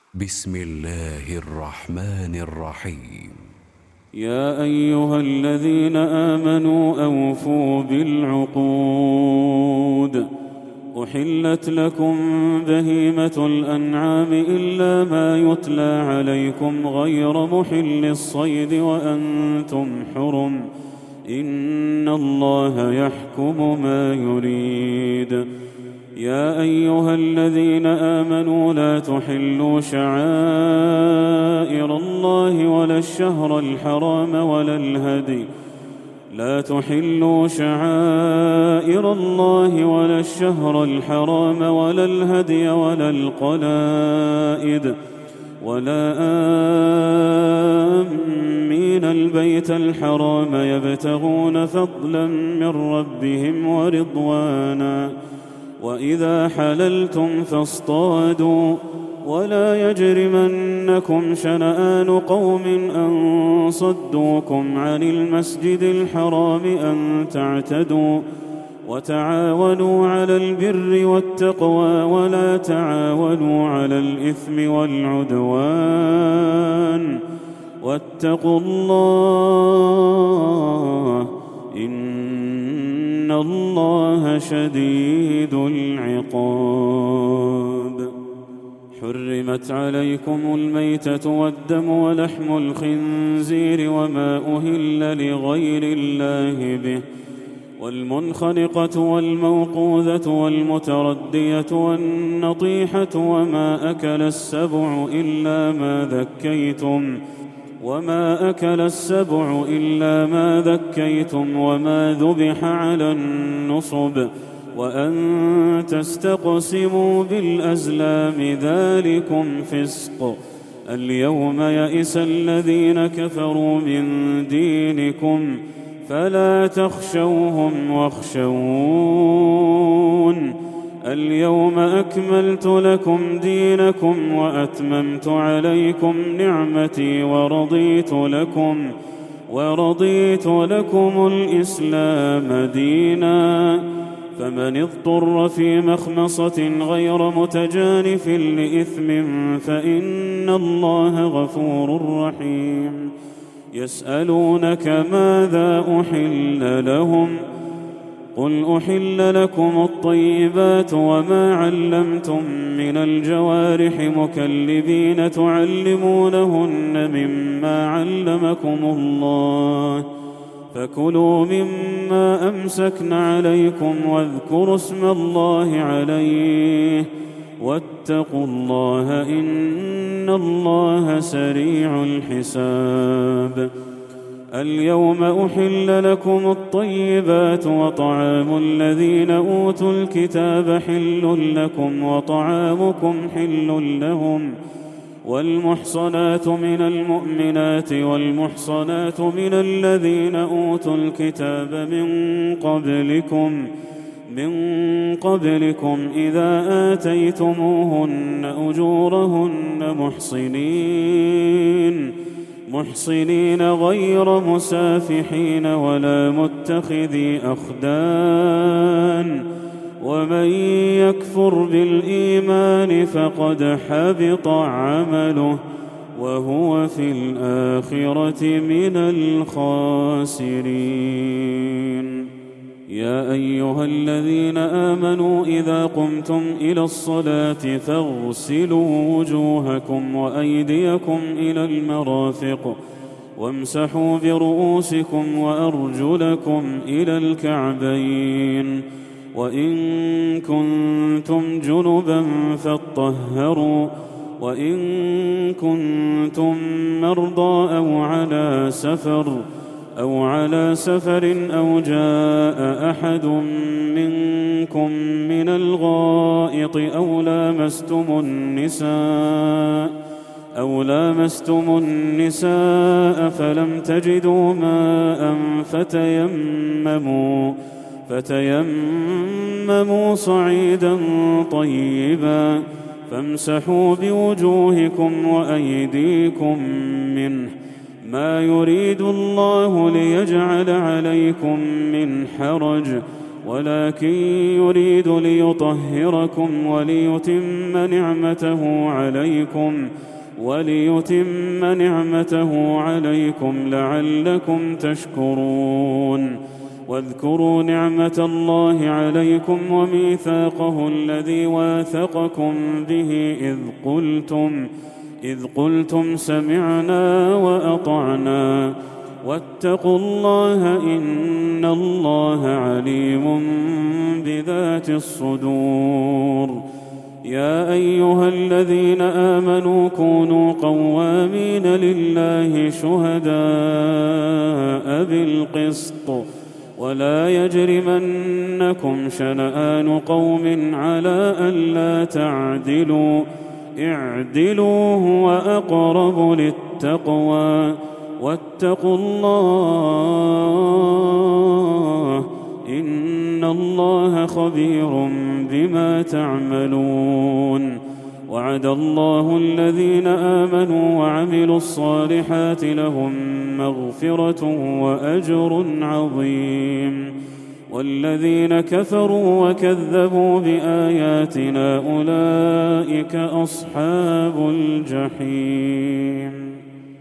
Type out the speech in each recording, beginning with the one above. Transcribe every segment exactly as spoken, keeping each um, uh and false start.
بسم الله الرحمن الرحيم. يا أيها الذين آمنوا أوفوا بالعقود. أحلت لكم بهيمة الأنعام إلا ما يتلى عليكم غير محل الصيد وأنتم حرم، إن الله يحكم ما يريد. يا أيها الذين آمنوا لا تحلوا شعائر الله ولا الشهر الحرام ولا الهدي لا تحلوا شعائر الله ولا الشهر الحرام ولا الهدي ولا القلائد ولا آمين البيت الحرام يبتغون فضلا من ربهم ورضوانا. وإذا حللتم فاصطادوا ولا يجرمنكم شنآن قوم أن صدوكم عن المسجد الحرام أن تعتدوا. وتعاونوا على البر والتقوى ولا تعاونوا على الإثم والعدوان، واتقوا الله إن الله شديد العقاب. حرمت عليكم الميتة والدم ولحم الخنزير وما أهل لغير الله به، والمنخنقة والموقوذة والمتردية والنطيحة وما أكل السبع إلا ما ذكيتم وما أكل السبع إلا ما ذكيتم وما ذبح على النصب وأن تستقسموا بالأزلام ذلكم فسق. اليوم يئس الذين كفروا من دينكم فلا تخشوهم واخشون. اليوم أكملت لكم دينكم وأتممت عليكم نعمتي ورضيت لكم ورضيت لكم الإسلام دينا. فمن اضطر في مخمصة غير متجانف لإثم فإن الله غفور رحيم. يسألونك ماذا أحل لهم قل أحل لكم الطيبات وما علمتم من الجوارح مكلبين تعلمونهن مما علمكم الله، فكلوا مما أمسكن عليكم واذكروا اسم الله عليه واتقوا الله إن الله سريع الحساب. اليوم أحل لكم الطيبات وطعام الذين أوتوا الكتاب حل لكم وطعامكم حل لهم، والمحصنات من المؤمنات والمحصنات من الذين أوتوا الكتاب من قبلكم من قبلكم إذا آتيتموهن أجورهن محصنين محصنين غير مسافحين ولا متخذي أخدان، ومن يكفر بالإيمان فقد حبط عمله وهو في الآخرة من الخاسرين. يا أيها الذين آمنوا إذا قمتم إلى الصلاة فاغسلوا وجوهكم وأيديكم إلى المرافق وامسحوا برؤوسكم وأرجلكم إلى الكعبين، وإن كنتم جنبا فاطهروا، وإن كنتم مرضى أو على سفر أو على سفر أو جاء أحد منكم من الغائط أو لامستم النساء أو لامستم النساء فلم تجدوا ماء فتيمموا فتيمموا صعيدا طيبا فامسحوا بوجوهكم وأيديكم منه، ما يريد الله ليجعل عليكم من حرج ولكن يريد ليطهركم وليتم نعمته عليكم وليتم نعمته عليكم لعلكم تشكرون. واذكروا نعمة الله عليكم وميثاقه الذي واثقكم به إذ قلتم إذ قلتم سمعنا وأطعنا واتقوا الله إن الله عليم بذات الصدور. يا أيها الذين آمنوا كونوا قوامين لله شهداء بالقسط ولا يجرمنكم شنآن قوم على ألا تعدلوا اعدلوا هو أقرب للتقوى واتقوا الله إن الله خبير بما تعملون. وعد الله الذين آمنوا وعملوا الصالحات لهم مغفرة وأجر عظيم. والذين كفروا وكذبوا بآياتنا أولئك أصحاب الجحيم.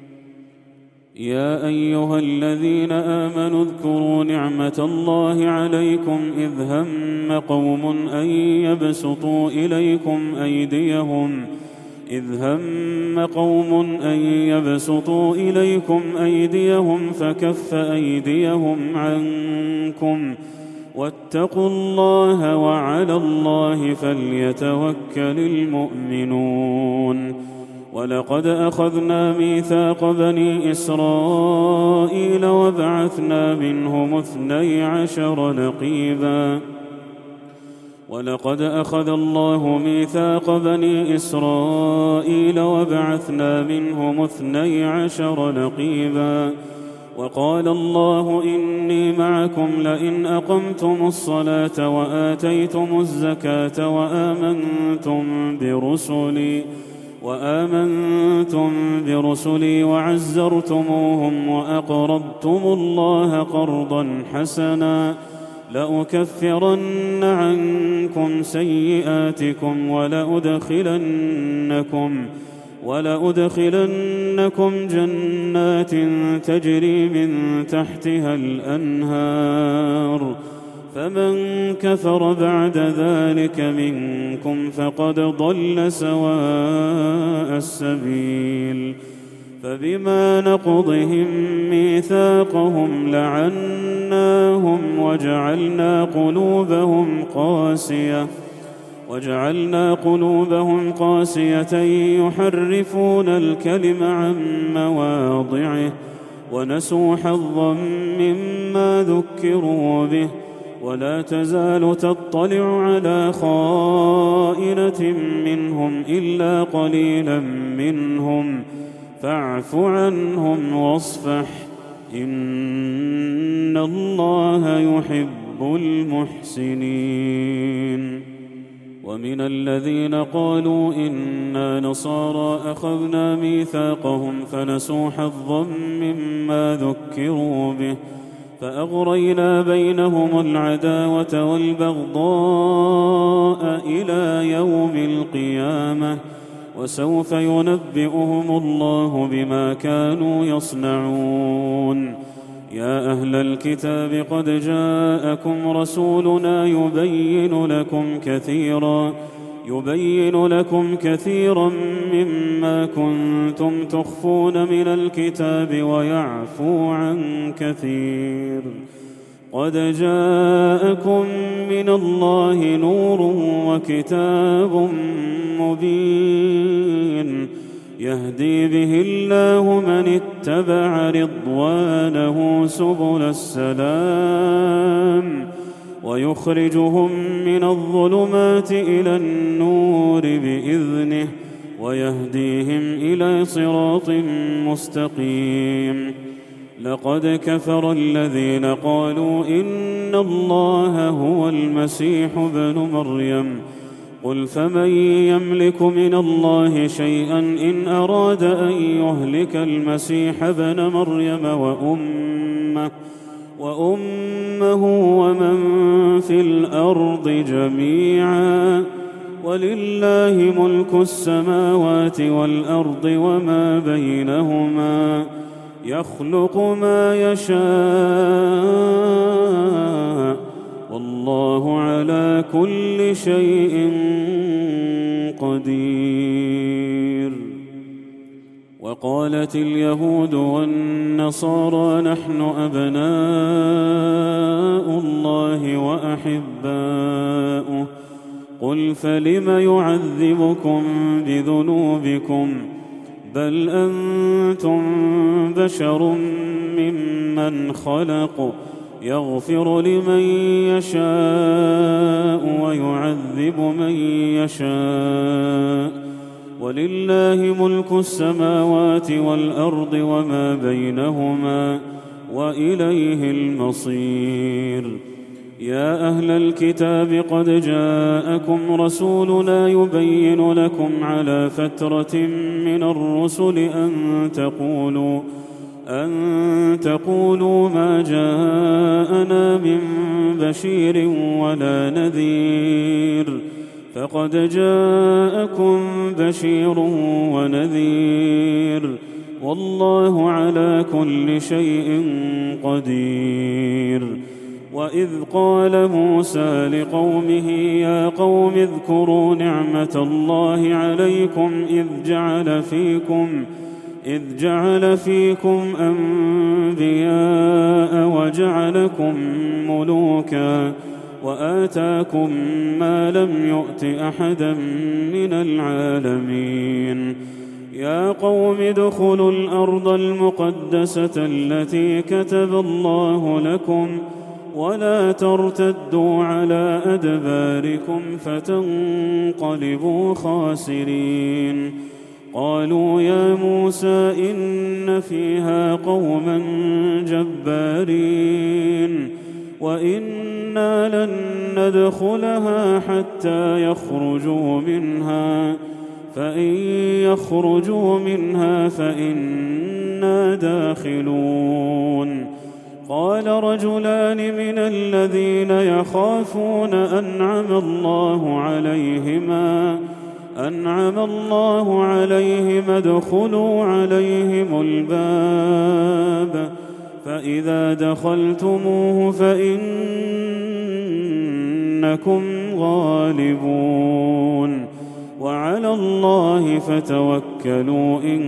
يا أيها الذين آمنوا اذكروا نعمة الله عليكم إذ هم قوم أن يبسطوا إليكم أيديهم إذ هم قوم أن يبسطوا إليكم أيديهم فكف أيديهم عنكم واتقوا الله وعلى الله فليتوكل المؤمنون. ولقد أخذنا ميثاق بني إسرائيل وبعثنا منهم اثني عشر نقيبا ولقد أخذ الله ميثاق بني إسرائيل وبعثنا منهم اثني عشر نقيبا وقال الله إني معكم لئن أقمتم الصلاة وآتيتم الزكاة وآمنتم برسلي وآمنتم برسلي وعزرتموهم وأقرضتم الله قرضا حسنا لأكفرن عنكم سيئاتكم ولأدخلنكم ولأدخلنكم جنات تجري من تحتها الأنهار فمن كفر بعد ذلك منكم فقد ضل سواء السبيل. فبما نقضهم ميثاقهم لعناهم وجعلنا قلوبهم قاسية وجعلنا قلوبهم قاسية يحرفون الكلم عن مواضعه ونسوا حظا مما ذكروا به ولا تزال تطلع على خائنة منهم إلا قليلا منهم فاعف عنهم واصفح إن الله يحب المحسنين. ومن الذين قالوا إنا نصارى أخذنا ميثاقهم فنسوا حظا مما ذكروا به فأغرينا بينهم العداوة والبغضاء إلى يوم القيامة وسوف ينبئهم الله بما كانوا يصنعون. يا أهل الكتاب قد جاءكم رسولنا يبين لكم كثيرا يبين لكم كثيرا مما كنتم تخفون من الكتاب ويعفو عن كثير. قد جاءكم من الله نور وكتاب مبين يهدي به الله من اتبع رضوانه سبل السلام ويخرجهم من الظلمات إلى النور بإذنه ويهديهم إلى صراط مستقيم. لقد كفر الذين قالوا إن الله هو المسيح ابن مريم قل فمن يملك من الله شيئا إن أراد أن يهلك المسيح ابن مريم وأمه وأمه ومن في الأرض جميعا ولله ملك السماوات والأرض وما بينهما يخلق ما يشاء والله على كل شيء قدير. وقالت اليهود والنصارى نحن أبناء الله وأحباؤه قل فلم يعذبكم بذنوبكم بل أنتم بشر ممن خلق يغفر لمن يشاء ويعذب من يشاء ولله ملك السماوات والأرض وما بينهما وإليه المصير. يا أهل الكتاب قد جاءكم رسولنا يبين لكم على فترة من الرسل أن تقولوا أن تقولوا ما جاءنا من بشير ولا نذير فقد جاءكم بشير ونذير والله على كل شيء قدير. وإذ قال موسى لقومه يا قوم اذكروا نعمة الله عليكم إذ جعل فيكم إذ جعل فيكم أنبياء وجعلكم ملوكا وآتاكم ما لم يؤت أحدا من العالمين. يا قوم ادخلوا الأرض المقدسة التي كتب الله لكم ولا ترتدوا على أدباركم فتنقلبوا خاسرين. قالوا يا موسى إن فيها قوما جبارين وإنا لن ندخلها حتى يخرجوا منها فإن يخرجوا منها فإنا داخلون. قال رجلان من الذين يخافون أنعم الله عليهما أنعم الله عليهم ادخلوا عليهم الباب فإذا دخلتموه فإنكم غالبون وعلى الله فتوكلوا إن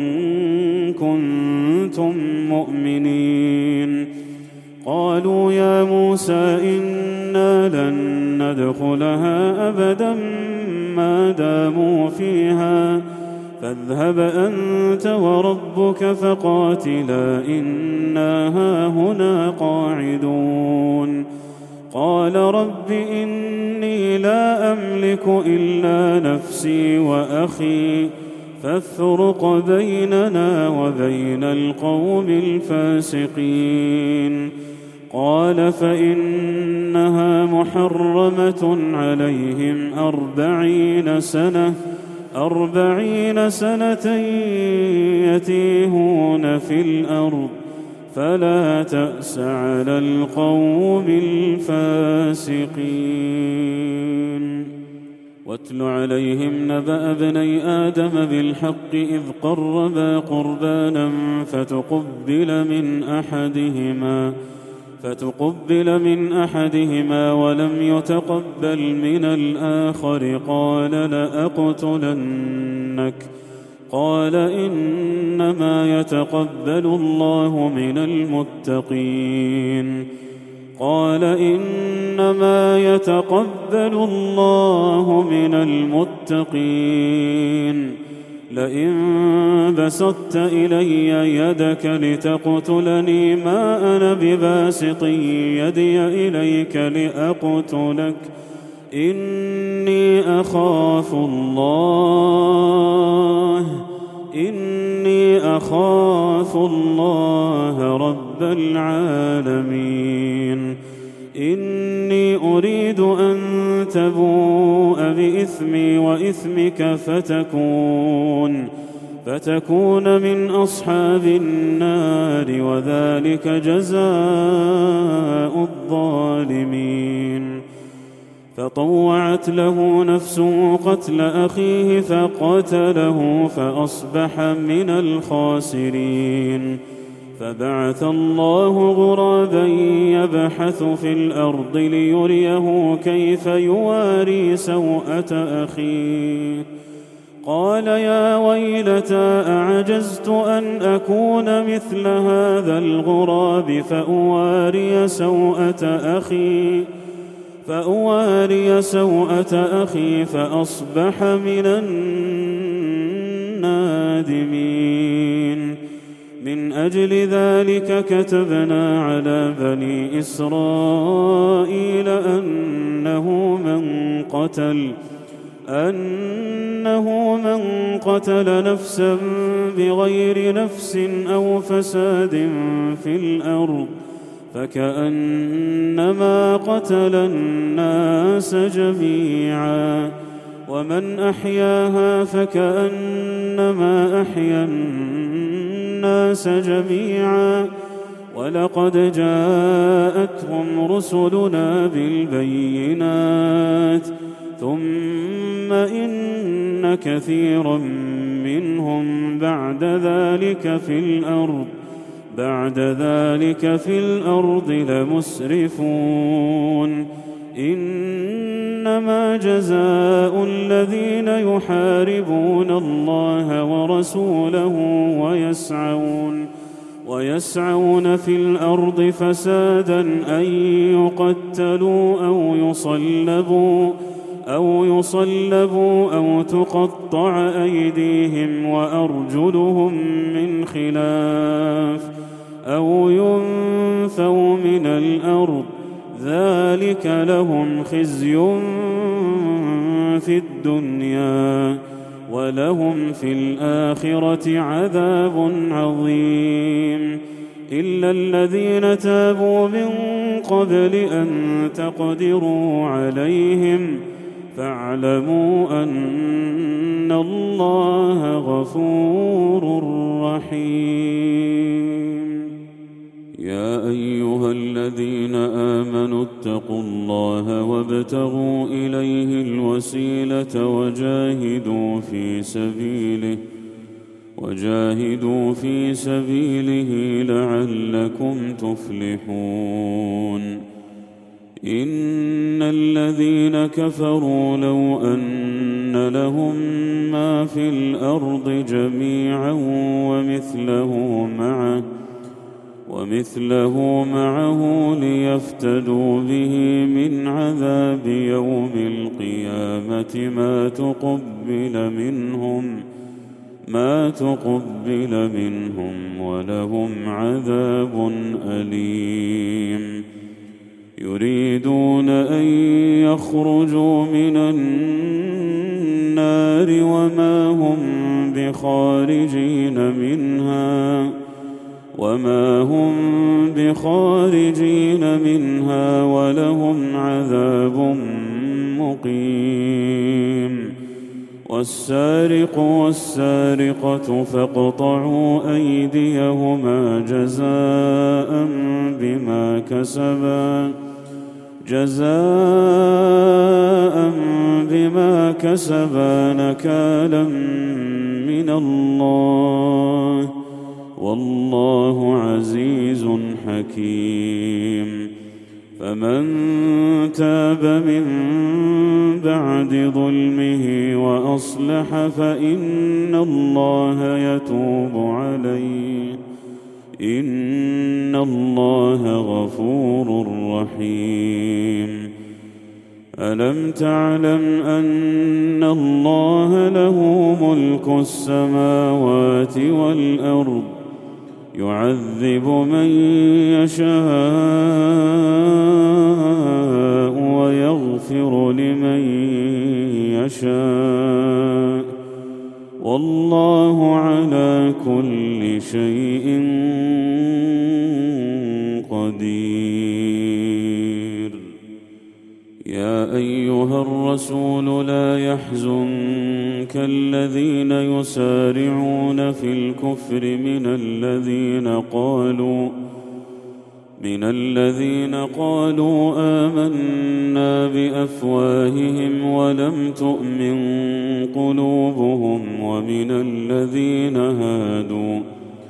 كنتم مؤمنين. قالوا يا موسى إنا لن ندخلها أبدا ما داموا فيها فاذهب أنت وربك فقاتلا إنا هاهنا قاعدون. قال رب إني لا أملك إلا نفسي وأخي فافرق بيننا وبين القوم الفاسقين. قال فإنها محرمة عليهم أربعين سنة أربعين سنة يتيهون في الأرض فلا تأس على القوم الفاسقين. واتل عليهم نبأ ابني آدم بالحق إذ قربا قربانا فتقبل من أحدهما فتقبل من أحدهما ولم يتقبل من الآخر قال لأقتلنك قال إنما يتقبل الله من المتقين. قال إنما يتقبل الله من المتقين. لئن بسطت إلي يدك لتقتلني ما أنا بباسط يدي إليك لأقتلك إني أخاف الله إني أخاف الله رب العالمين. إني أريد أن تبوء بإثمي وإثمك فتكون فتكون من أصحاب النار، وذلك جزاء الظالمين. فطوعت له نفسه قتل أخيه فقتله فأصبح من الخاسرين. فبعث الله غرابا يبحث في الأرض ليريه كيف يواري سوءة أخيه، قال يا ويلتى أعجزت أن أكون مثل هذا الغراب فأواري سوءة أخي فأواري سوءة أخي فأصبح من النادمين. من أجل ذلك كتبنا على بني إسرائيل أنه من قتل أنه من قتل نفسا بغير نفس أو فساد في الأرض فكأنما قتل الناس جميعا، ومن أحياها فكأنما أحيا الناس جميعا. ولقد جاءتهم رسلنا بالبينات ثم إن كثيرا منهم بعد ذلك في الأرض بعد ذلك في الأرض لمسرفون. إنما جزاء الذين يحاربون الله ورسوله ويسعون ويسعون في الأرض فسادا أن يقتلوا أو يصلبوا أو يصلبوا أو تقطع أيديهم وأرجلهم من خلاف أو ينفوا من الأرض، ذلك لهم خزي في الدنيا ولهم في الآخرة عذاب عظيم. إلا الذين تابوا من قبل أن تقدروا عليهم فاعلموا أن الله غفور رحيم. يا أيها الذين آمنوا اتقوا الله وابتغوا إليه الوسيلة وجاهدوا في سبيله وجاهدوا في سبيله لعلكم تفلحون. إن الذين كفروا لو أن لهم ما في الأرض جميعا ومثله معه ومثله معه ليفتدوا به من عذاب يوم القيامة ما تقبل منهم ما تقبل منهم ولهم عذاب أليم. يريدون أن يخرجوا من النار وما هم بخارجين منها وما هم بخارجين منها ولهم عذاب مقيم. والسارق والسارقة فاقطعوا أيديهما جزاء بما كسبا جزاء بما كسبا نكالا من الله والله عزيز حكيم. فمن تاب من بعد ظلمه وأصلح فإن الله يتوب عليه إن الله غفور رحيم. ألم تعلم أن الله له ملك السماوات والأرض يعذب من يشاء ويغفر لمن يشاء والله على كل شيء قدير. يا أيها أيها الرسول لا يحزنك الذين يسارعون في الكفر من الذين قالوا من الذين قالوا آمنا بأفواههم ولم تؤمن قلوبهم ومن الذين هادوا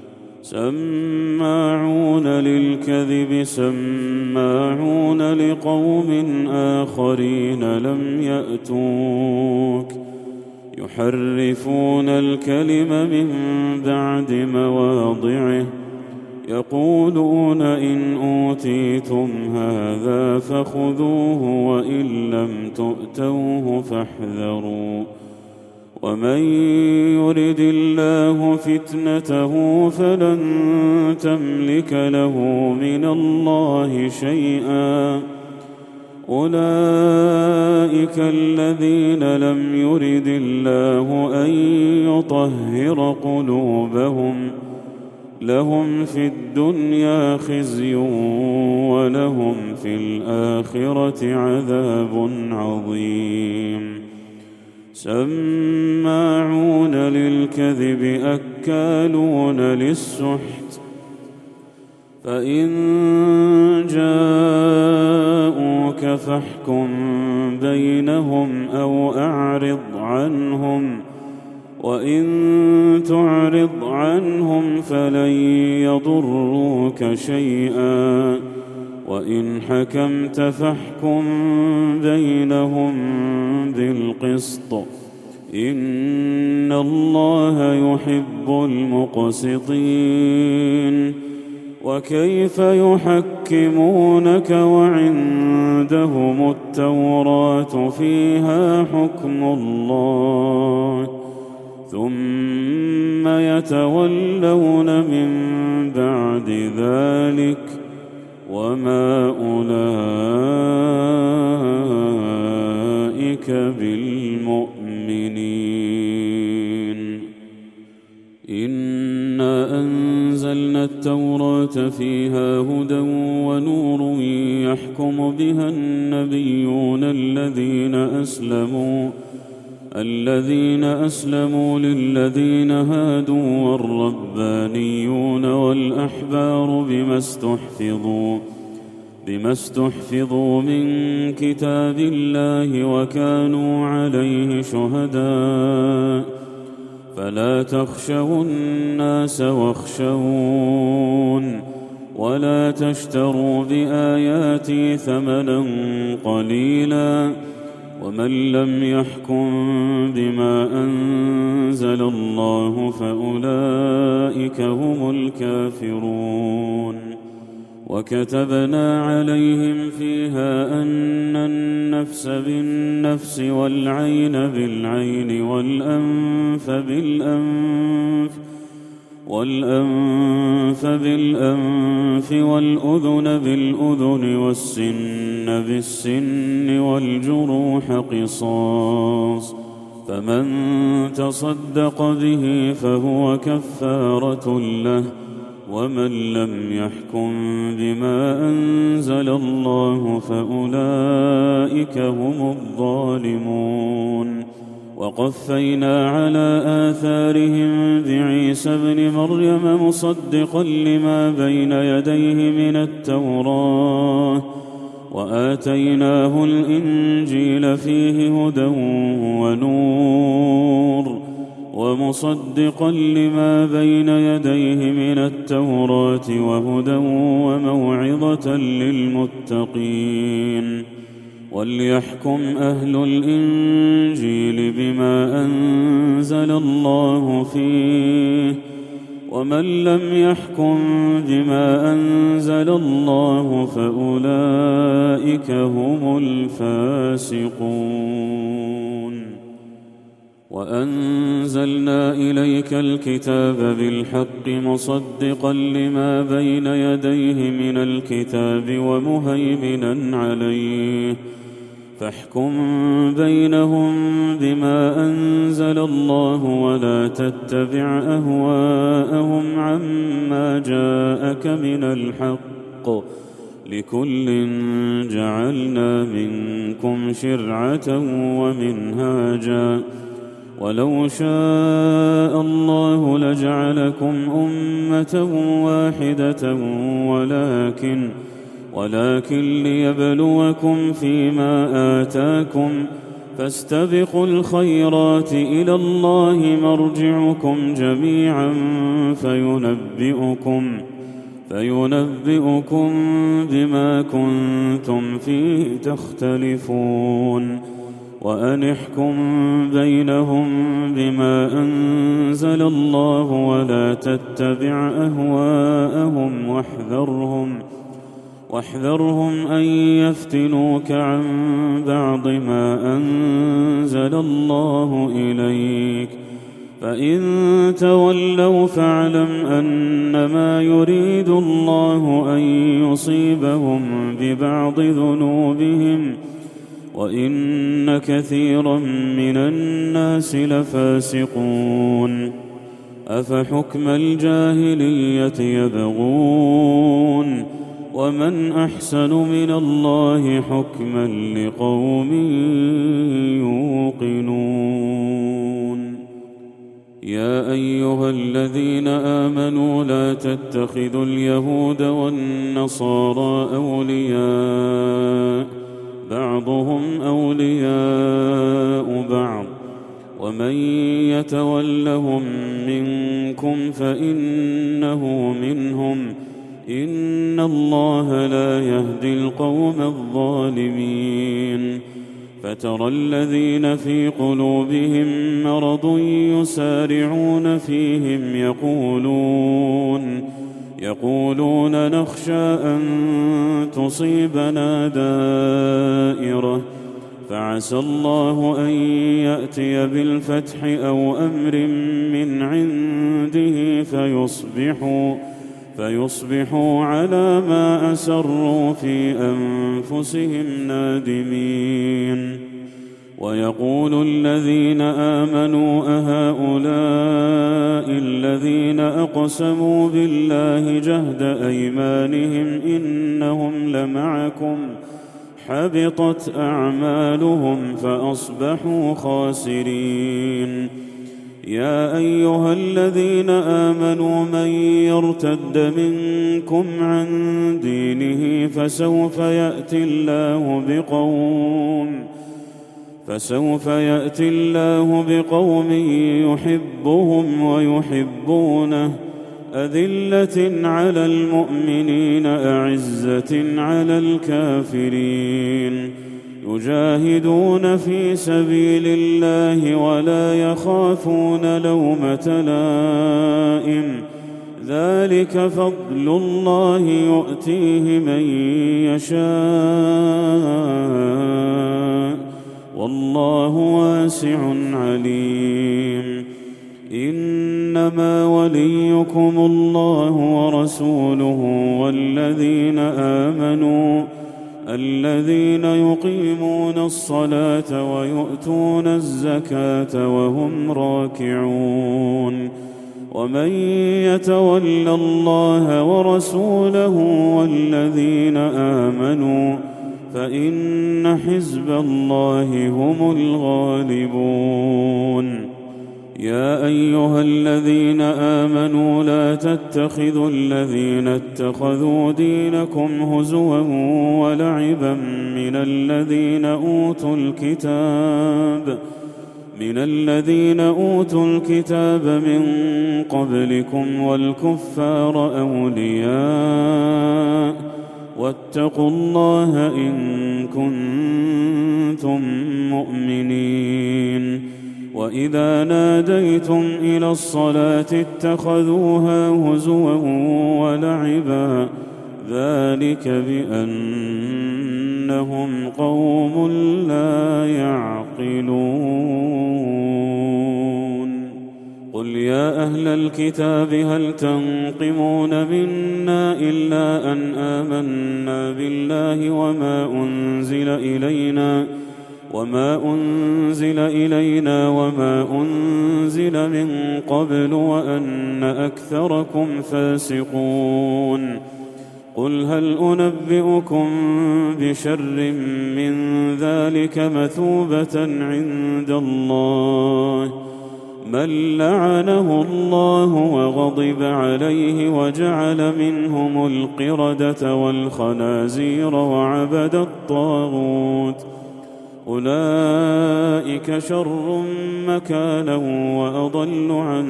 سماعون للكذب سماعون لقوم آخرين لم يأتوك يحرفون الكلم من بعد مواضعه يقولون إن أوتيتم هذا فخذوه وإن لم تؤتوه فاحذروا ومن يرد الله فتنته فلن تملك له من الله شيئا أولئك الذين لم يرد الله أن يطهر قلوبهم لهم في الدنيا خزي ولهم في الآخرة عذاب عظيم سماعون للكذب أكالون للسحت فإن جاءوك فاحكم بينهم أو أعرض عنهم وإن تعرض عنهم فلن يضروك شيئا وإن حكمت فاحكم بينهم بالقسط إن الله يحب المقسطين وكيف يحكمونك وعندهم التوراة فيها حكم الله ثم يتولون من بعد ذلك وما أولئك بالمؤمنين إنا أنزلنا التوراة فيها هدى ونور يحكم بها النبيون الذين أسلموا الذين أسلموا للذين هادوا والربانيون والأحبار بما استحفظوا بما استحفظوا من كتاب الله وكانوا عليه شهداء فلا تخشوا الناس واخشون ولا تشتروا بآياتي ثمنا قليلا ومن لم يحكم بما أنزل الله فأولئك هم الكافرون وكتبنا عليهم فيها أن النفس بالنفس والعين بالعين والأنف بالأنف والأنف بالأنف والأذن بالأذن والسن بالسن والجروح قصاص فمن تصدق به فهو كفارة له ومن لم يحكم بما أنزل الله فأولئك هم الظالمون وقفينا على آثارهم بعيسى ابن مريم مصدقا لما بين يديه من التوراة وآتيناه الإنجيل فيه هدى ونور ومصدقا لما بين يديه من التوراة وهدى وموعظة للمتقين وليحكم أهل الإنجيل بما أنزل الله فيه ومن لم يحكم بما أنزل الله فأولئك هم الفاسقون وأنزلنا إليك الكتاب بالحق مصدقا لما بين يديه من الكتاب ومهيمنا عليه فاحكم بينهم بما أنزل الله ولا تتبع أهواءهم عما جاءك من الحق لكل جعلنا منكم شرعة ومنهاجا ولو شاء الله لجعلكم أمة واحدة ولكن ولكن ليبلوكم فيما آتاكم فاستبقوا الخيرات إلى الله مرجعكم جميعا فينبئكم فينبئكم بما كنتم فيه تختلفون وأن احكم بينهم بما أنزل الله ولا تتبع أهواءهم واحذرهم واحذرهم أن يفتنوك عن بعض ما أنزل الله إليك فإن تولوا فاعلم أنما يريد الله أن يصيبهم ببعض ذنوبهم وإن كثيرا من الناس لفاسقون أفحكم الجاهلية يبغون ومن أحسن من الله حكما لقوم يوقنون يا أيها الذين آمنوا لا تتخذوا اليهود والنصارى أولياء بعضهم أولياء بعض ومن يتولهم منكم فإنه منهم إن الله لا يهدي القوم الظالمين فترى الذين في قلوبهم مرض يسارعون فيهم يقولون يقولون نخشى أن تصيبنا دائرة فعسى الله أن يأتي بالفتح أو أمر من عنده فيصبحوا فيصبحوا على ما أسروا في أنفسهم نادمين ويقول الذين آمنوا أهؤلاء الذين أقسموا بالله جهد أيمانهم إنهم لمعكم حبطت أعمالهم فأصبحوا خاسرين يا أيها الذين آمنوا من يرتد منكم عن دينه فسوف يأتي الله بقوم فسوف يأتي الله بقوم يحبهم ويحبونه أذلة على المؤمنين أعزة على الكافرين يجاهدون في سبيل الله ولا يخافون لومة لائم ذلك فضل الله يؤتيه من يشاء والله واسع عليم إنما وليكم الله ورسوله والذين آمنوا الذين يقيمون الصلاة ويؤتون الزكاة وهم راكعون ومن يتول الله ورسوله والذين آمنوا فإن حزب الله هم الغالبون يا أيها الذين آمنوا لا تتخذوا الذين اتخذوا دينكم هزوا ولعبا من الذين أوتوا الكتاب من الذين أوتوا الكتاب من قبلكم والكفار أولياء واتقوا الله إن كنتم مؤمنين وإذا ناديتم إلى الصلاة اتخذوها هزوا ولعبا ذلك بأنهم قوم لا يعقلون قل يا أهل الكتاب هل تنقمون منا إلا أن آمنا بالله وما أنزل إلينا وما أنزل إلينا وما أنزل من قبل وأن أكثركم فاسقون قل هل أنبئكم بشر من ذلك مثوبة عند الله من لعنه الله وغضب عليه وجعل منهم القردة والخنازير وعبد الطاغوت أولئك شر مكانا وأضل عن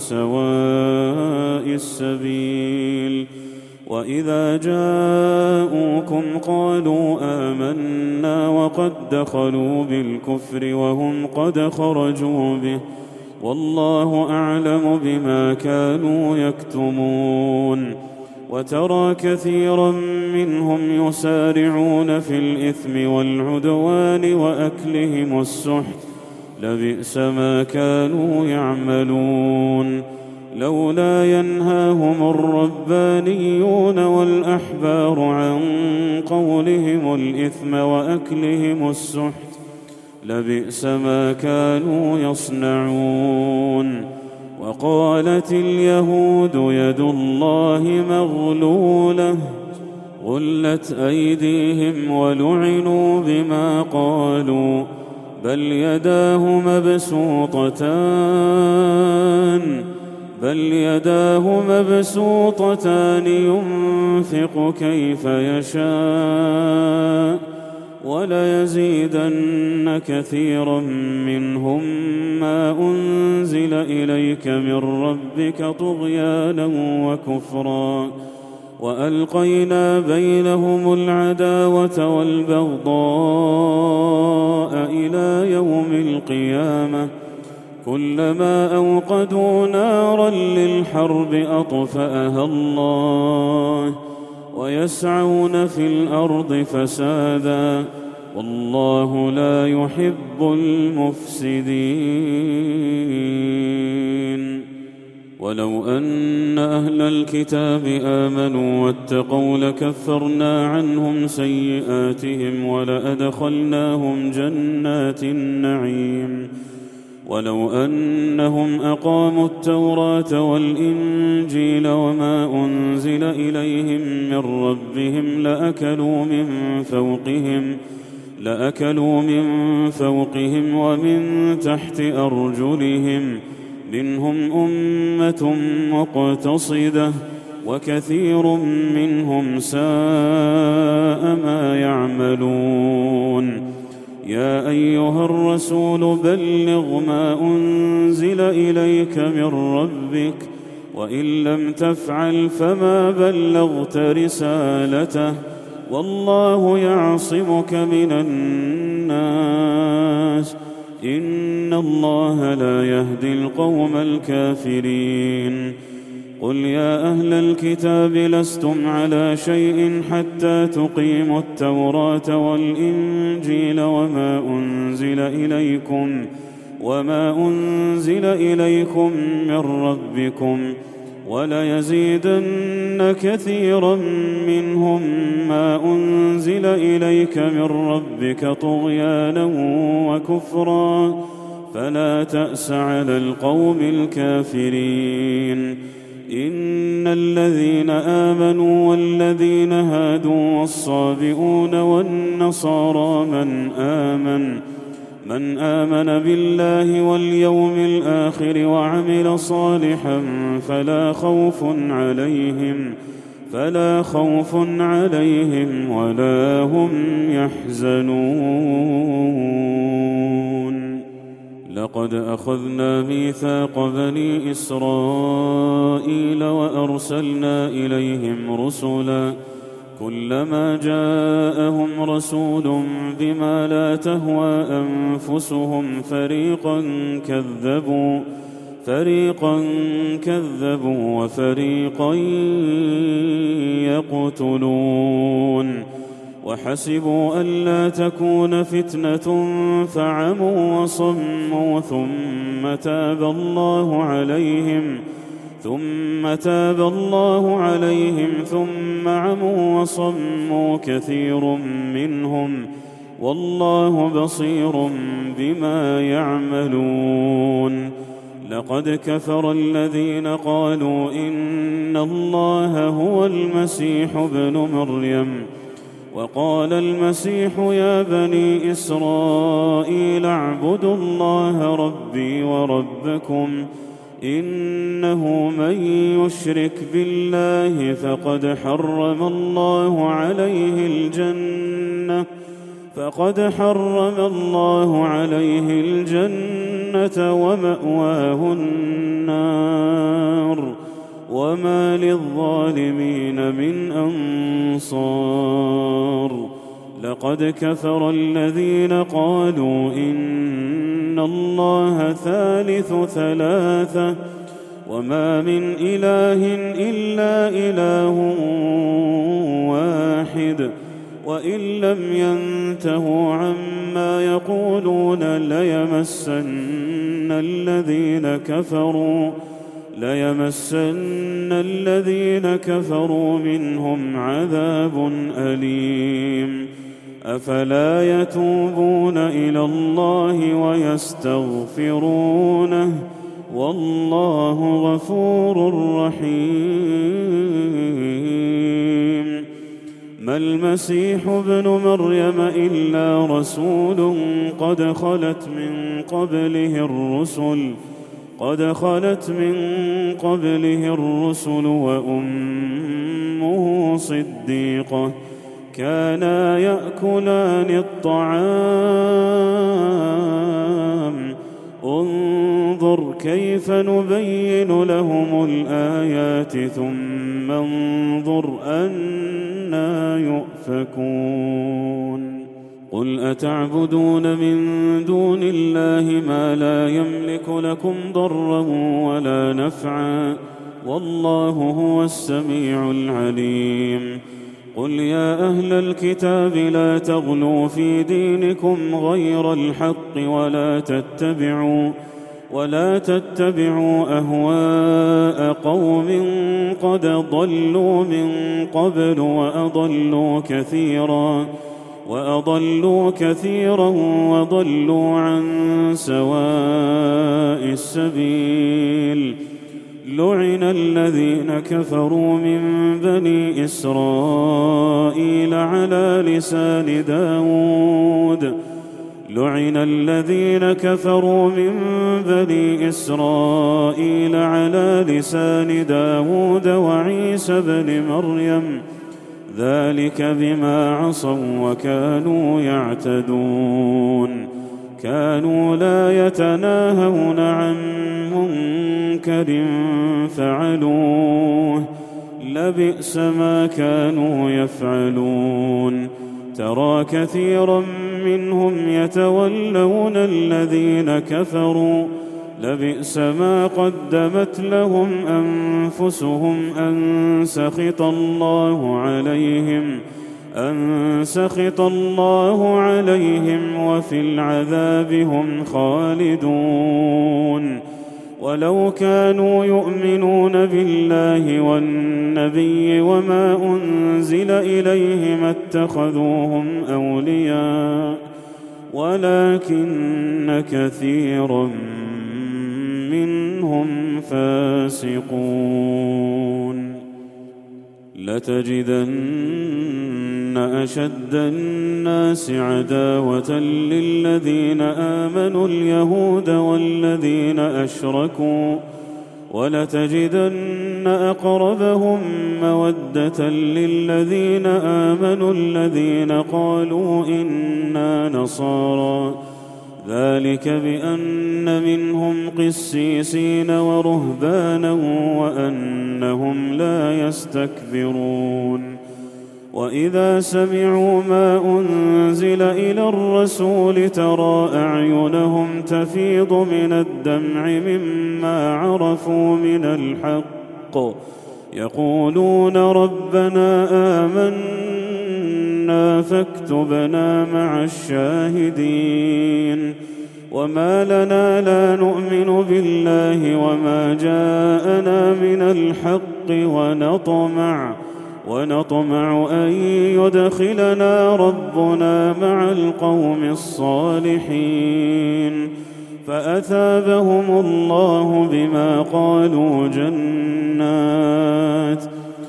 سواء السبيل وإذا جاءوكم قالوا آمنا وقد دخلوا بالكفر وهم قد خرجوا به والله أعلم بما كانوا يكتمون وترى كثيرا منهم يسارعون في الإثم والعدوان وأكلهم السحت لبئس ما كانوا يعملون لولا ينهاهم الربانيون والأحبار عن قولهم الإثم وأكلهم السحت لبئس ما كانوا يصنعون وقالت اليهود يد الله مغلولة غلت أيديهم ولعنوا بما قالوا بل يداه مبسوطتان بل يداه مبسوطتان ينفق كيف يشاء وليزيدن كثيرا منهم ما أنزل إليك من ربك طغيانا وكفرا وألقينا بينهم العداوة والبغضاء إلى يوم القيامة كلما أوقدوا نارا للحرب أطفأها الله ويسعون في الأرض فسادا والله لا يحب المفسدين ولو أن أهل الكتاب آمنوا واتقوا لكفرنا عنهم سيئاتهم ولأدخلناهم جنات النعيم ولو أنهم أقاموا التوراة والإنجيل وما أنزل إليهم من ربهم لأكلوا من فوقهم لأكلوا من فوقهم ومن تحت أرجلهم منهم أمة مقتصدة وكثير منهم ساء ما يعملون يا أيها الرسول بلغ ما أنزل إليك من ربك وإن لم تفعل فما بلغت رسالته والله يعصمك من الناس إن الله لا يهدي القوم الكافرين قل يا أهل الكتاب لستم على شيء حتى تقيموا التوراة والإنجيل وما أنزل إليكم وما أنزل إليكم من ربكم وليزيدن كثيرا منهم ما أنزل إليك من ربك طغيانا وكفرا فلا تأس على القوم الكافرين إن الذين آمنوا والذين هادوا والصابئون والنصارى من آمن من آمن بالله واليوم الآخر وعمل صالحا فلا خوف عليهم فلا خوف عليهم ولا هم يحزنون لقد أخذنا ميثاق بني إسرائيل وأرسلنا إليهم رسلا كلما جاءهم رسول بما لا تهوى أنفسهم فريقا كذبوا فريقا كذبوا وفريقا يقتلون وحسبوا ألا تكون فتنة فعموا وصموا ثم تاب الله عليهم ثم تاب الله عليهم ثم عموا وصموا كثير منهم والله بصير بما يعملون لقد كفر الذين قالوا إن الله هو المسيح ابن مريم وقال المسيح يا بني إسرائيل اعبدوا الله ربي وربكم إنه من يشرك بالله فقد حرم الله عليه الجنة فقد حرم الله عليه الجنة ومأواه النار وما للظالمين من أنصار لقد كفر الذين قالوا إن الله ثالث ثلاثة وما من إله إلا إله واحد وإن لم ينتهوا عما يقولون ليمسن الذين كفروا ليمسن الذين كفروا منهم عذاب أليم أفلا يتوبون إلى الله ويستغفرونه والله غفور رحيم ما المسيح ابن مريم إلا رسول قد خلت من قبله الرسل قد خلت من قبله الرسل وأمه صديقة كانا يأكلان الطعام انظر كيف نبين لهم الآيات ثم انظر أنى يؤفكون قل أتعبدون من دون الله ما لا يملك لكم ضرا ولا نفعا والله هو السميع العليم قل يا أهل الكتاب لا تغلوا في دينكم غير الحق ولا تتبعوا ولا تتبعوا أهواء قوم قد ضلوا من قبل وأضلوا كثيرا وأضلوا كثيرا وضلوا عن سواء السبيل لعن الذين كفروا من بني إسرائيل على لسان داود لعن الذين كفروا من بني إسرائيل على لسان داود وعيسى بن مريم ذلك بما عصوا وكانوا يعتدون كانوا لا يتناهون عن منكر فعلوه لبئس ما كانوا يفعلون ترى كثيرا منهم يتولون الذين كفروا لبئس ما قدمت لهم أنفسهم أن سخط الله عليهم أن سخط الله عليهم وفي العذاب هم خالدون ولو كانوا يؤمنون بالله والنبي وما أنزل إليه ما اتخذوهم أولياء ولكن كثيرا منهم فاسقون لتجدن أشد الناس عداوة للذين آمنوا اليهود والذين أشركوا ولتجدن أقربهم مودة للذين آمنوا الذين قالوا إنا نصارى ذلك بأن منهم قسيسين ورهبانا وأنهم لا يستكبرون وإذا سمعوا ما أنزل إلى الرسول ترى أعينهم تفيض من الدمع مما عرفوا من الحق يقولون ربنا آمنا فاكتبنا مع الشاهدين وما لنا لا نؤمن بالله وما جاءنا من الحق ونطمع ونطمع أن يدخلنا ربنا مع القوم الصالحين فأثابهم الله بما قالوا جنات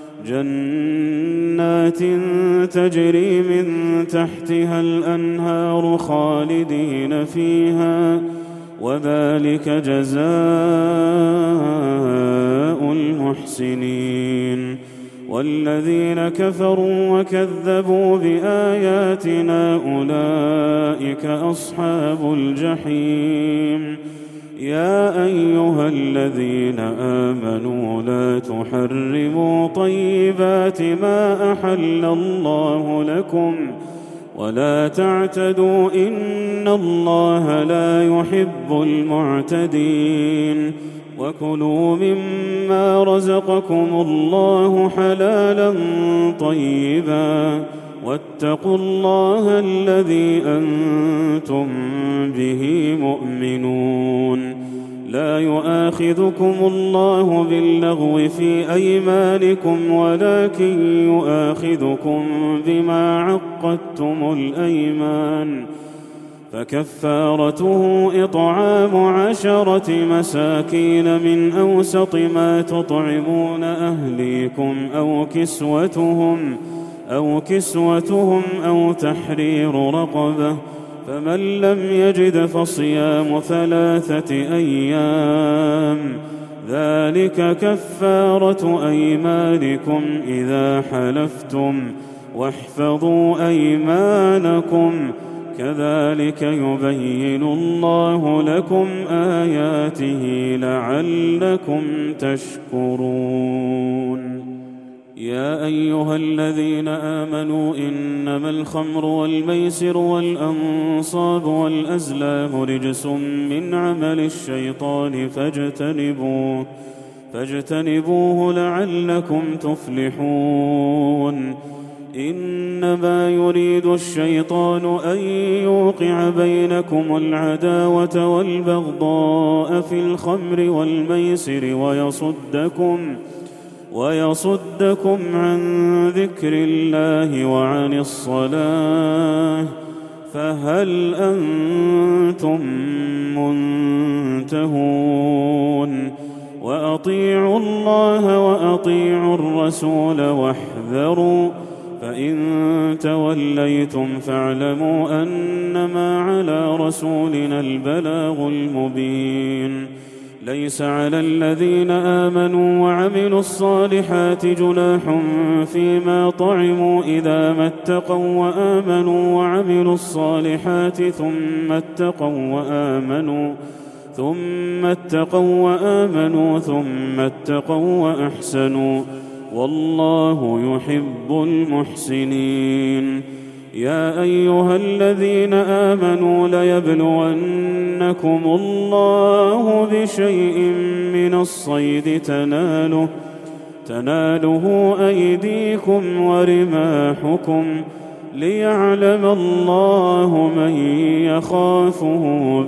جنات تجري من تحتها الأنهار خالدين فيها وذلك جزاء المحسنين. والذين كفروا وكذبوا بآياتنا أولئك أصحاب الجحيم. يا أيها الذين آمنوا لا تحرموا طيبات ما أحل الله لكم ولا تعتدوا إن الله لا يحب المعتدين. وكلوا مما رزقكم الله حلالا طيبا واتقوا الله الذي أنتم به مؤمنون. لا يؤاخذكم الله باللغو في أيمانكم ولكن يؤاخذكم بما عقدتم الأيمان فكفارته إطعام عشرة مساكين من أوسط ما تطعمون أهليكم أو كسوتهم أو كسوتهم أو تحرير رقبة فمن لم يجد فصيام ثلاثة أيام ذلك كفارة أيمانكم إذا حلفتم واحفظوا أيمانكم كذلك يبين الله لكم آياته لعلكم تشكرون. يا أيها الذين آمنوا إنما الخمر والميسر والأنصاب والأزلام رجس من عمل الشيطان فاجتنبوه فاجتنبوه لعلكم تفلحون. إنما يريد الشيطان أن يوقع بينكم العداوة والبغضاء في الخمر والميسر ويصدكم ويصدكم عن ذكر الله وعن الصلاة فهل أنتم منتهون. وأطيعوا الله وأطيعوا الرسول واحذروا فإن توليتم فاعلموا أنما على رسولنا البلاغ المبين. ليس على الذين آمنوا وعملوا الصالحات جناح فيما طعموا إذا ما اتقوا وآمنوا وعملوا الصالحات ثم اتقوا وآمنوا ثم اتقوا وآمنوا ثم اتقوا وأحسنوا والله يحب المحسنين. يا أيها الذين آمنوا ليبلونكم الله بشيء من الصيد تناله تناله أيديكم ورماحكم ليعلم الله من يخافه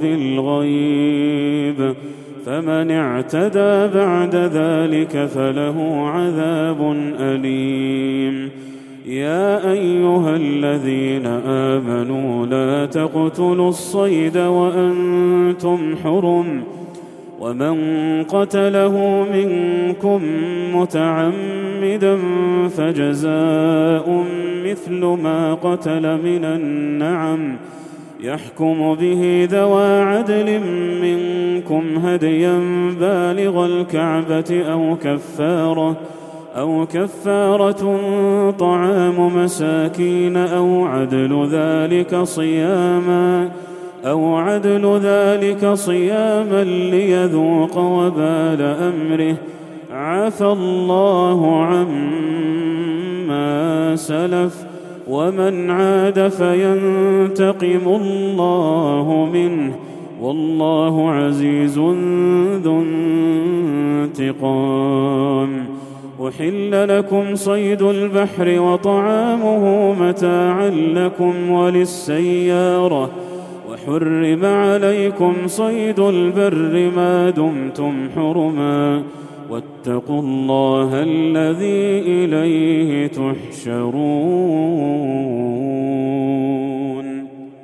بالغيب فمن اعتدى بعد ذلك فله عذاب أليم. يا أيها الذين آمنوا لا تقتلوا الصيد وأنتم حرم ومن قتله منكم متعمدا فجزاء مثل ما قتل من النعم يحكم به ذوى عدل منكم هديا بالغ الكعبة أو كفارة أو كفارة طعام مساكين أو عدل ذلك صياما أو عدل ذلك صياما ليذوق وبال أمره عفى الله عما سلف ومن عاد فينتقم الله منه والله عزيز ذو انتقام. أحل لكم صيد البحر وطعامه متاعا لكم وللسيارة وحرم عليكم صيد البر ما دمتم حرما واتقوا الله الذي إليه تحشرون.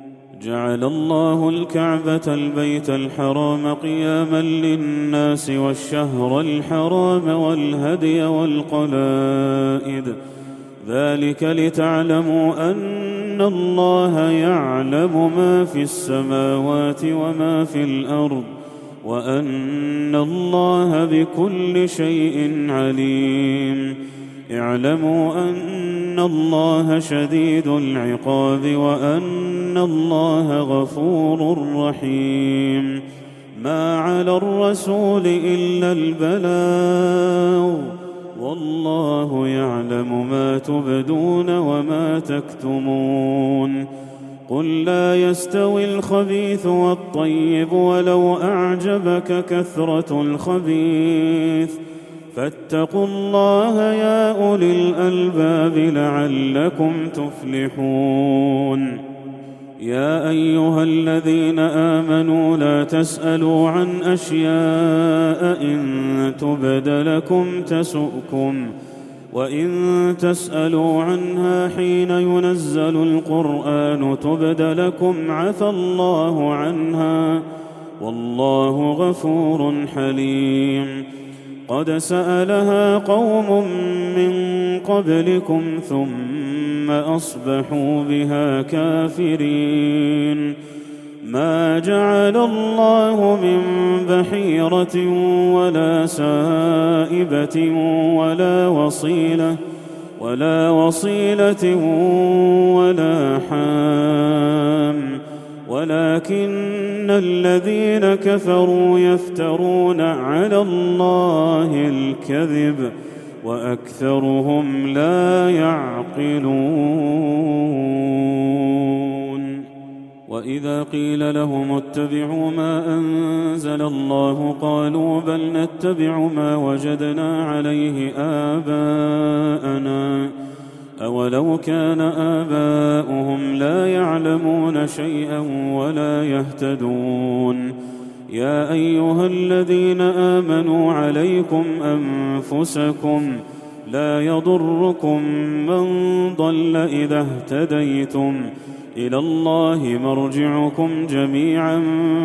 جعل الله الكعبة البيت الحرام قياما للناس والشهر الحرام والهدي والقلائد ذلك لتعلموا أن الله يعلم ما في السماوات وما في الأرض وأن الله بكل شيء عليم. اعلموا أن الله شديد العقاب وأن الله غفور رحيم. ما على الرسول إلا البلاغ والله يعلم ما تبدون وما تكتمون. قل لا يستوي الخبيث والطيب ولو أعجبك كثرة الخبيث فاتقوا الله يا أولي الألباب لعلكم تفلحون. يا أيها الذين آمنوا لا تسألوا عن أشياء إن تبد لكم تسؤكم وإن تسألوا عنها حين ينزل القرآن تبد لكم عفى الله عنها والله غفور حليم. قد سألها قوم من قبلكم ثم أصبحوا بها كافرين. ما جعل الله من بحيرة ولا سائبة ولا وصيلة ولا وصيلة ولا حام ولكن الذين كفروا يفترون على الله الكذب وأكثرهم لا يعقلون. وإذا قيل لهم اتبعوا ما أنزل الله قالوا بل نتبع ما وجدنا عليه آباءنا أولو كان آباؤهم لا يعلمون شيئا ولا يهتدون. يا أيها الذين آمنوا عليكم أنفسكم لا يضركم من ضل إذا اهتديتم إلى الله مرجعكم جميعا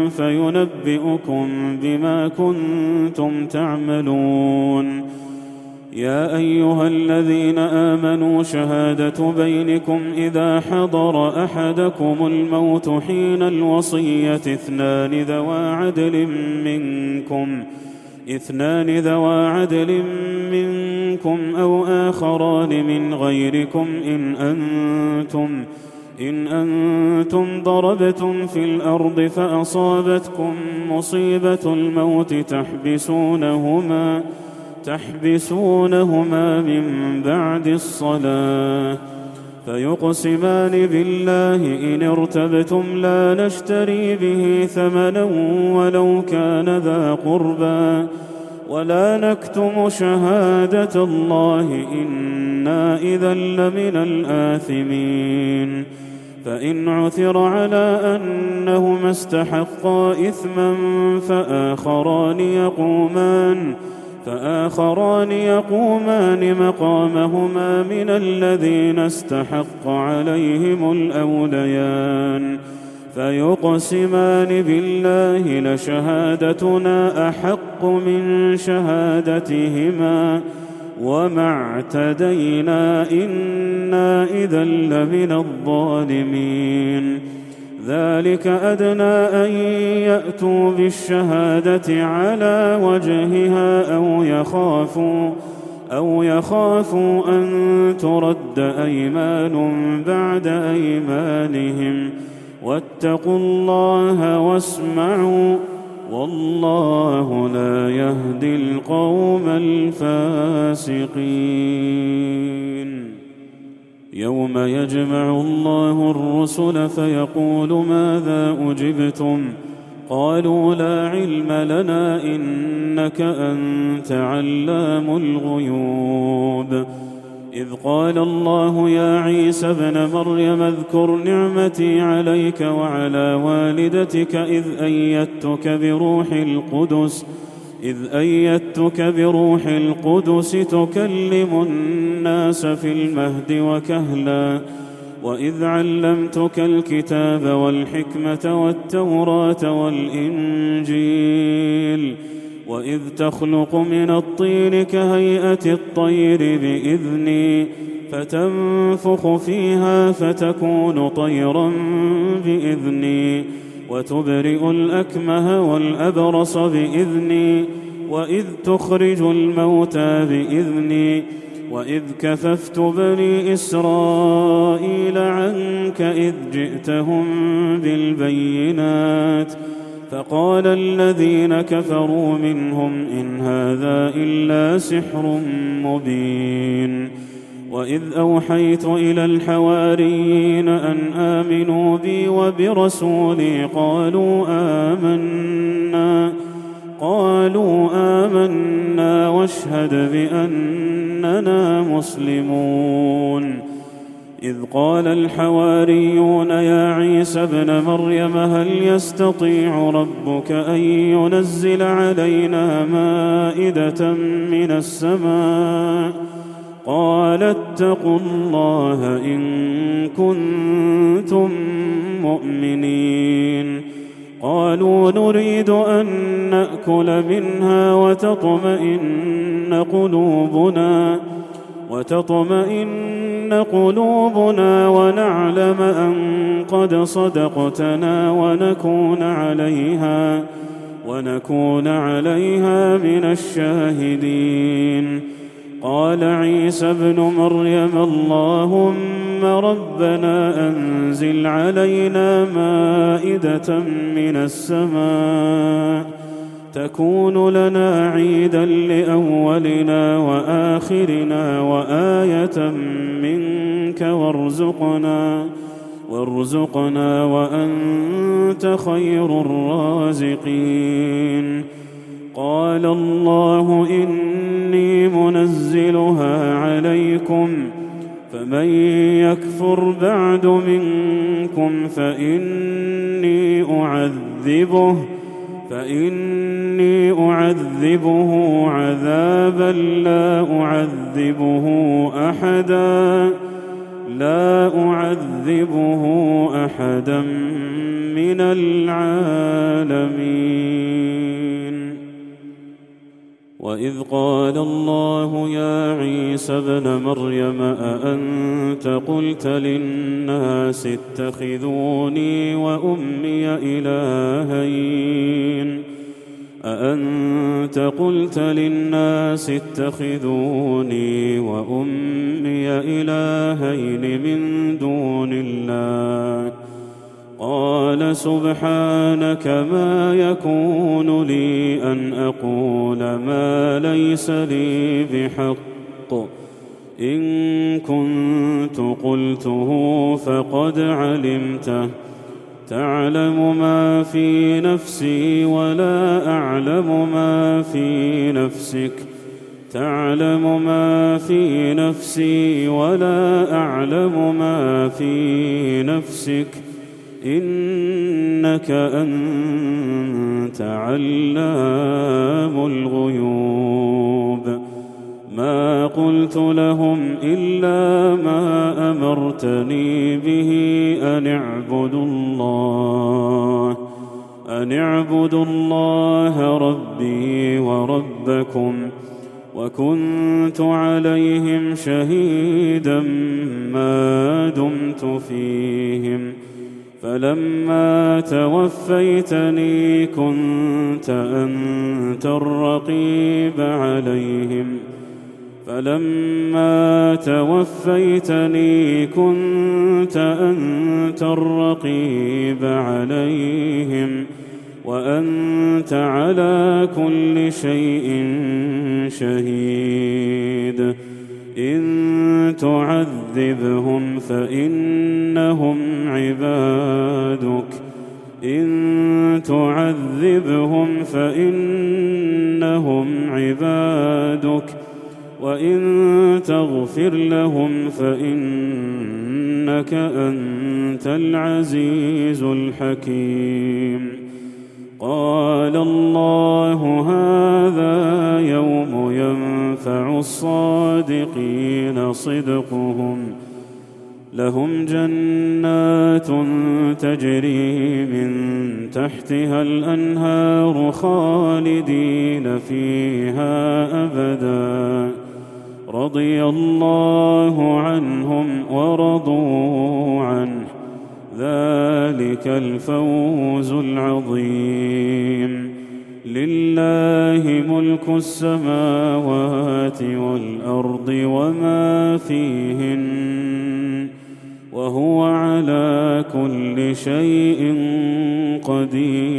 فينبئكم بما كنتم تعملون. يا أيها الذين آمنوا شهادة بينكم إذا حضر أحدكم الموت حين الوصية اثنان ذوى عدل منكم اثنان ذوى عدل منكم أو آخران من غيركم إن أنتم إن أنتم ضربتم في الأرض فأصابتكم مصيبة الموت تحبسونهما تحبسونهما من بعد الصلاة فيقسمان بالله إن ارتبتم لا نشتري به ثمنا ولو كان ذا قربى ولا نكتم شهادة الله إنا إذا لمن الآثمين. فإن عثر على أنهما استحقا إثما فآخران يقومان فآخران يقومان مقامهما من الذين استحق عليهم الأوليان فيقسمان بالله لشهادتنا أحق من شهادتهما وما اعتدينا إنا إذا لمن الظالمين. ذلك أدنى أن يأتوا بالشهادة على وجهها أو يخافوا أو يخافوا أن ترد أيمان بعد أيمانهم واتقوا الله واسمعوا والله لا يهدي القوم الفاسقين. يوم يجمع الله الرسل فيقول ماذا أجبتم قالوا لا علم لنا إنك أنت علام الغيوب. إذ قال الله يا عيسى ابن مريم اذكر نعمتي عليك وعلى والدتك إذ أيدتك بروح القدس إذ أيدتك بروح القدس تكلم الناس في المهد وكهلا وإذ علمتك الكتاب والحكمة والتوراة والإنجيل وإذ تخلق من الطين كهيئة الطير بإذني فتنفخ فيها فتكون طيرا بإذني وتبرئ الأكمه والأبرص بإذني وإذ تخرج الموتى بإذني وإذ كففت بني إسرائيل عنك إذ جئتهم بالبينات فقال الذين كفروا منهم إن هذا إلا سحر مبين وإذ أوحيت إلى الحواريين أن آمنوا بي وبرسولي قالوا آمنا قالوا آمنا واشهد بأننا مسلمون إذ قال الحواريون يا عيسى ابن مريم هل يستطيع ربك أن ينزل علينا مائدة من السماء قال اتقوا الله إن كنتم مؤمنين قالوا نريد أن نأكل منها وتطمئن قلوبنا وتطمئن قلوبنا ونعلم أن قد صدقتنا ونكون عليها ونكون عليها من الشاهدين قال عيسى ابن مريم اللهم ربنا أنزل علينا مائدة من السماء تكون لنا عيدا لأولنا وآخرنا وآية منك وارزقنا وارزقنا وأنت خير الرازقين قال الله إني منزلها عليكم فمن يكفر بعد منكم فإني أعذبه فإني أعذبه عذابا لا أعذبه أحدا لا أعذبه أحدا من العالمين وإذ قال الله يا عيسى ابن مريم أأنت قلت للناس اتخذوني وأمي إلهين أأنت قلت للناس اتخذوني وأمي إلهين من دون الله قال سبحانك ما يكون لي أن أقول ما ليس لي بحق إن كنت قلته فقد علمته تعلم ما في نفسي ولا أعلم ما في نفسك تعلم ما في نفسي ولا أعلم ما في نفسك إنك أنت علام الغيوب ما قلت لهم إلا ما أمرتني به أن اعبدوا الله أن اعبدوا الله ربي وربكم وكنت عليهم شهيدا ما دمت فيهم فلما توفيتني كنت أنت الرقيب عليهم فلما توفيتني كنت أنت الرقيب عليهم وأنت على كل شيء شهيد إن تعذبهم فإنهم عبادك إن تعذبهم فإنهم عبادك وإن تغفر لهم فإنك أنت العزيز الحكيم قال الله هذا يوم ينفع الصادقين صدقهم لهم جنات تجري من تحتها الأنهار خالدين فيها أبدا رضي الله عنهم ورضوا عنه ذلك الفوز العظيم لله ملك السماوات والأرض وما فيهن وهو على كل شيء قدير